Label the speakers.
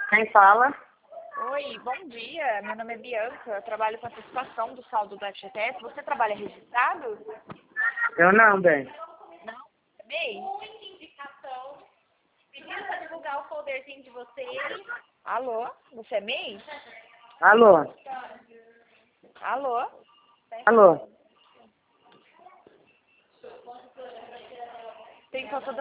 Speaker 1: Quem fala?
Speaker 2: Oi, bom dia. Meu nome é Bianca. Eu trabalho com antecipação do saldo do FGTS. Você trabalha registrado?
Speaker 1: Eu não, bem.
Speaker 2: Não? MEI?
Speaker 3: Indicação. Pediram para divulgar o folderzinho de vocês.
Speaker 2: Alô? Você é MEI?
Speaker 1: Alô?
Speaker 2: Alô?
Speaker 1: Alô?
Speaker 2: Tem só